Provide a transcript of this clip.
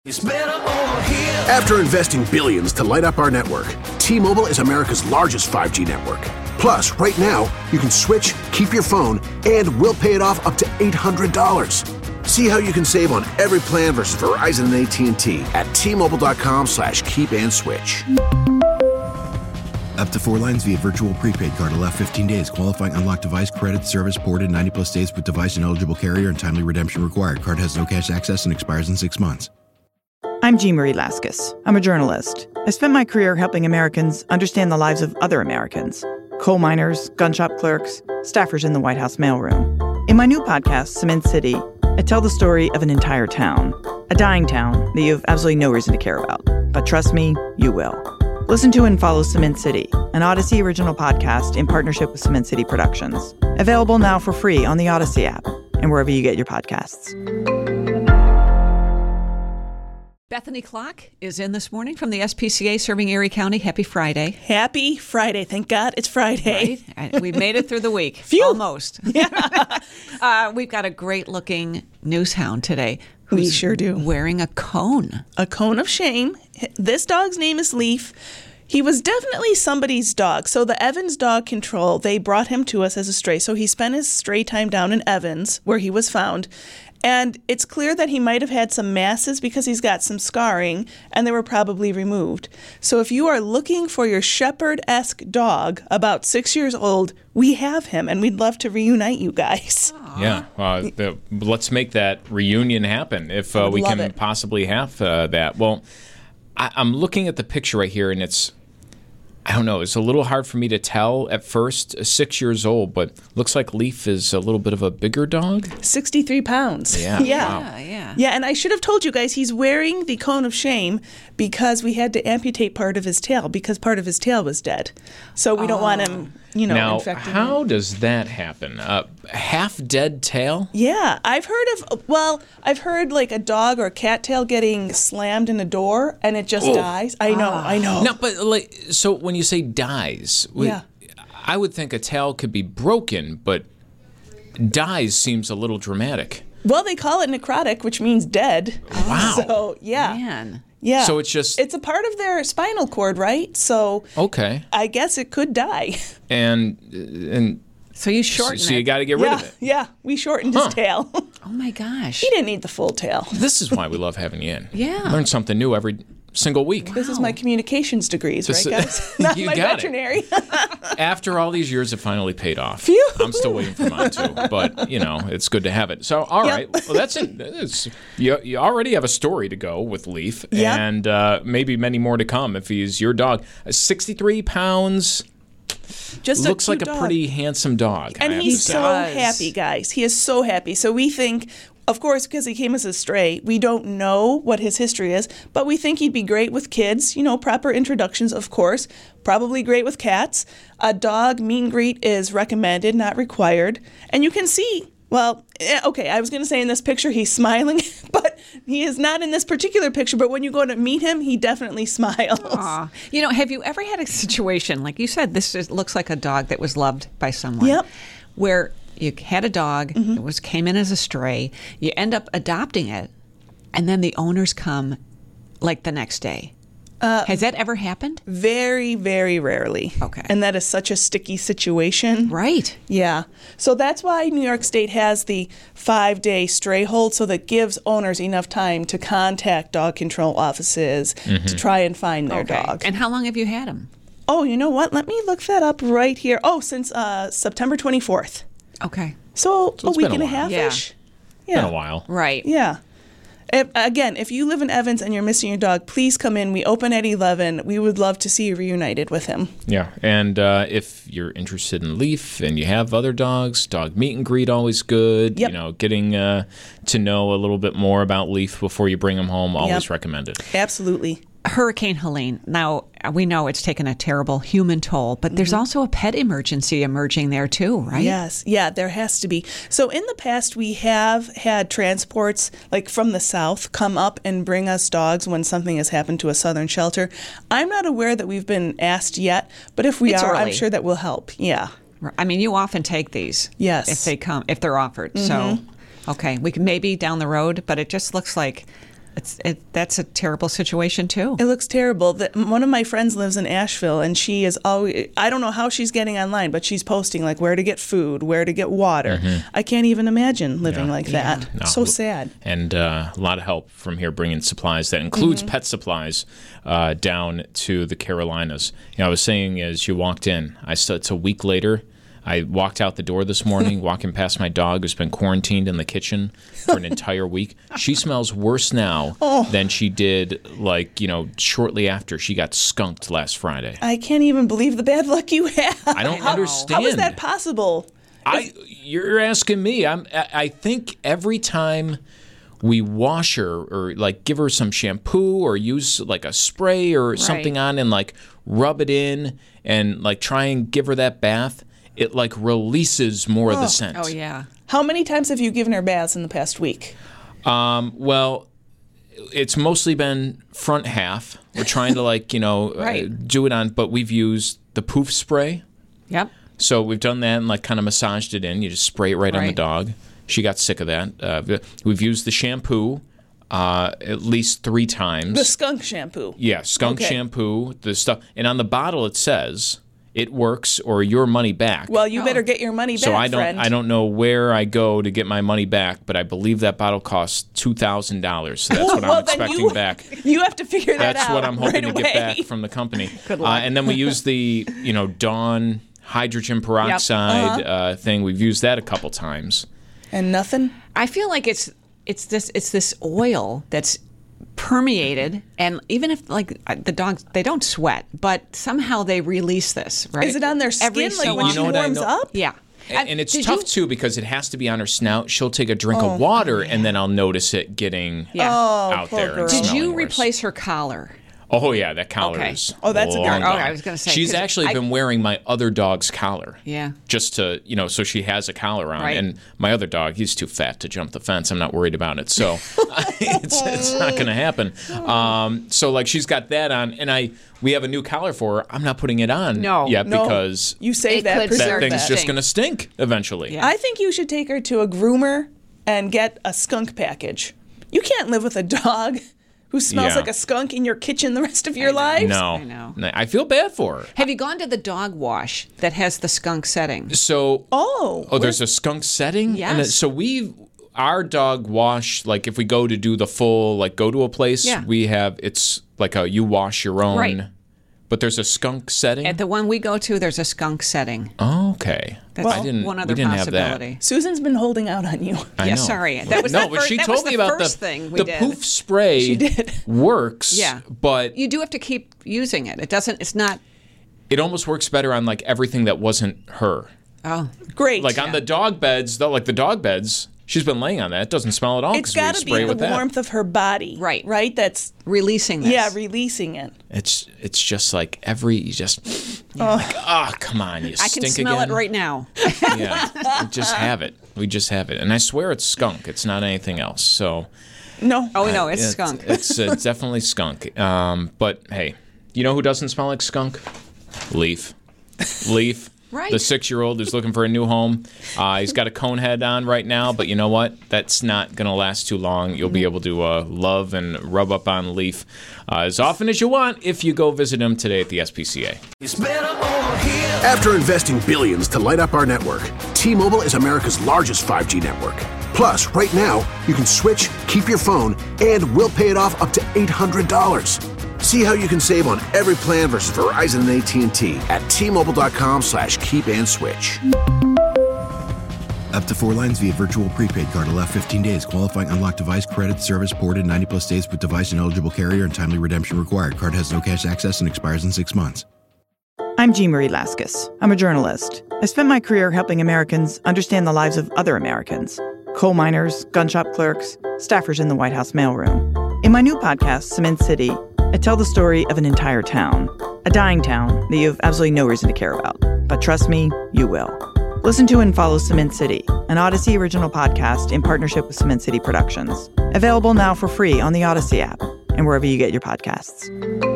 It's better over here. After investing billions to light up our network, T-Mobile is America's largest 5G network. Plus, right now, you can switch, keep your phone, and we'll pay it off up to $800. See how you can save on every plan versus Verizon and AT&T at T-Mobile.com/keep-and-switch. Up to 4 lines via virtual prepaid card. Allow 15 days. Qualifying unlocked device credit service ported 90-plus days with device and eligible carrier and timely redemption required. Card has no cash access and expires in 6 months. I'm Jean Marie Laskus. I'm a journalist. I spent my career helping Americans understand the lives of other Americans. Coal miners, gun shop clerks, staffers in the White House mailroom. In my new podcast, Cement City, I tell the story of an entire town. A dying town that you have absolutely no reason to care about. But trust me, you will. Listen to and follow Cement City, an Odyssey original podcast in partnership with Cement City Productions. Available now for free on the Odyssey app and wherever you get your podcasts. Bethany Klock is in this morning from the SPCA serving Erie County. Happy Friday. Happy Friday. Thank God it's Friday. Right? We've made it through the week. Phew. Almost. Yeah. We've got a great-looking newshound today. We sure do. Wearing a cone. A cone of shame. This dog's name is Leaf. He was definitely somebody's dog. So the Evans Dog Control, they brought him to us as a stray. So he spent his stray time down in Evans, where he was found. And it's clear that he might have had some masses because he's got some scarring, and they were probably removed. So if you are looking for your shepherd-esque dog, about 6 years old, we have him, and we'd love to reunite you guys. Yeah, let's make that reunion happen if we can possibly have that. Well, I'm looking at the picture right here, and it's, I don't know, it's a little hard for me to tell at first, 6 years old, but looks like Leaf is a little bit of a bigger dog. 63 pounds. Yeah. Yeah. Wow. Yeah, and I should have told you guys he's wearing the cone of shame because we had to amputate part of his tail because part of his tail was dead. So we don't want him, now, infected. How does that happen? Half-dead tail? Yeah, I've heard like a dog or a cat tail getting slammed in a door and it just dies. I know. No, but so when you say dies, I would think a tail could be broken, but dies seems a little dramatic. Well, they call it necrotic, which means dead. Wow. So, yeah. Man. Yeah. So it's a part of their spinal cord, right? So okay. I guess it could die. And so you shorten it. So you got to get rid of it. Yeah, we shortened his tail. Oh my gosh. He didn't need the full tail. This is why we love having you in. Yeah. Learn something new every single week. This is my communications degrees, right, guys? Not you my got veterinary. After all these years, it finally paid off. Phew. I'm still waiting for mine too, but it's good to have it. So, all right, well, that's it. You already have a story to go with Leaf, and maybe many more to come if he's your dog. 63 pounds. Just looks like dog. A pretty handsome dog. And he's so happy, guys. He is so happy. So we think, of course, because he came as a stray, we don't know what his history is, but we think he'd be great with kids. Proper introductions, of course. Probably great with cats. A dog meet and greet is recommended, not required. And you can see, well, okay, I was going to say in this picture he's smiling, but he is not in this particular picture. But when you go to meet him, he definitely smiles. Aww. Have you ever had a situation, like you said, looks like a dog that was loved by someone, where you had a dog, it came in as a stray, you end up adopting it, and then the owners come like the next day. Has that ever happened? Very, very rarely. Okay. And that is such a sticky situation. Right. Yeah. So that's why New York State has the 5-day stray hold, so that gives owners enough time to contact dog control offices to try and find their dog. And how long have you had him? Oh, you know what? Let me look that up right here. Oh, since September 24th. Okay. So a week been a and a while. half-ish. Yeah. Been a while. Right. Yeah. If you live in Evans and you're missing your dog, please come in. We open at 11. We would love to see you reunited with him. Yeah, and if you're interested in Leaf and you have other dogs, dog meet and greet always good. Yep. Getting to know a little bit more about Leaf before you bring him home, always recommended. Absolutely. Hurricane Helene. Now, we know it's taken a terrible human toll, but there's also a pet emergency emerging there too, right? Yes. Yeah, there has to be. So in the past, we have had transports like from the south come up and bring us dogs when something has happened to a southern shelter. I'm not aware that we've been asked yet, but if we are, I'm sure that will help. Yeah. I mean, you often take these. Yes. If they're offered. So, okay, we can maybe down the road, but it just looks like That's a terrible situation, too. It looks terrible. One of my friends lives in Asheville, and she is always, I don't know how she's getting online, but she's posting like where to get food, where to get water. Mm-hmm. I can't even imagine living like that. No. So sad. And a lot of help from here bringing supplies. That includes pet supplies down to the Carolinas. I was saying as you walked in, it's a week later. I walked out the door this morning, walking past my dog who's been quarantined in the kitchen for an entire week. She smells worse now than she did, shortly after she got skunked last Friday. I can't even believe the bad luck you have. I don't understand. How is that possible? You're asking me. I think every time we wash her or give her some shampoo or use a spray or something on and rub it in and try and give her that bath, it releases more of the scent. Oh, yeah. How many times have you given her baths in the past week? Well, it's mostly been front half. We're trying to do it on, but we've used the poof spray. Yep. So we've done that and kind of massaged it in. You just spray it right on the dog. She got sick of that. We've used the shampoo at least 3 times. The skunk shampoo. Yeah, skunk shampoo, the stuff. And on the bottle it says, it works or your money back. Well, you better get your money back, friend. I don't know where I go to get my money back, but I believe that bottle costs $2,000. So that's what I'm expecting back. You have to figure that out. That's what I'm hoping to get back from the company. Good luck. And then we use the Dawn hydrogen peroxide thing. We've used that a couple times. And nothing? I feel like it's this oil that's permeated, and even if the dogs, they don't sweat, but somehow they release this, right? Is it on their skin when she warms up? Yeah. And it's tough too because it has to be on her snout. She'll take a drink of water and then I'll notice it getting out there. And did you worse. Replace her collar? Oh, yeah, that collar is that's a good one. I was going to say. She's actually been wearing my other dog's collar. Yeah. Just to, so she has a collar on. Right. And my other dog, he's too fat to jump the fence. I'm not worried about it. So it's not going to happen. So, she's got that on. And we have a new collar for her. I'm not putting it on yet because you say that thing's just going to stink eventually. Yeah. I think you should take her to a groomer and get a skunk package. You can't live with a dog who smells like a skunk in your kitchen the rest of your lives? No. I know. I feel bad for her. Have you gone to the dog wash that has the skunk setting? So, there's a skunk setting? Yes. So our dog wash, if we go to do the full, go to a place, we have, it's you wash your own. Right. But there's a skunk setting? At the one we go to, there's a skunk setting. Oh, okay. That's one other possibility. Susan's been holding out on you. I know. Sorry. That was but she told me about the poof spray. She did. Works. Yeah. But you do have to keep using it. It's not. It almost works better on everything that wasn't her. Oh, great. On the dog beds, though, the dog beds. She's been laying on that. It doesn't smell at all. It's got to be the warmth of her body. Right. Right? That's releasing this. Yeah, releasing it. It's just come on, you stink again. I can smell it right now. Yeah, we just have it. And I swear it's skunk. It's not anything else. So. No. Oh, no, it's skunk. It's definitely skunk. But, hey, you know who doesn't smell like skunk? Leaf. Right. The 6-year-old who's looking for a new home. He's got a cone head on right now, but you know what? That's not going to last too long. You'll be able to love and rub up on Leaf as often as you want if you go visit him today at the SPCA. After investing billions to light up our network, T-Mobile is America's largest 5G network. Plus, right now, you can switch, keep your phone, and we'll pay it off up to $800. See how you can save on every plan versus Verizon and AT&T at T-Mobile.com/keep-and-switch. Up to 4 lines via virtual prepaid card. Allow 15 days. Qualifying unlocked device credit service ported 90-plus days with device and eligible carrier and timely redemption required. Card has no cash access and expires in 6 months. I'm Jean Marie Laskus. I'm a journalist. I spent my career helping Americans understand the lives of other Americans. Coal miners, gun shop clerks, staffers in the White House mailroom. In my new podcast, Cement City, I tell the story of an entire town, a dying town that you have absolutely no reason to care about. But trust me, you will. Listen to and follow Cement City, an Odyssey original podcast in partnership with Cement City Productions. Available now for free on the Odyssey app and wherever you get your podcasts.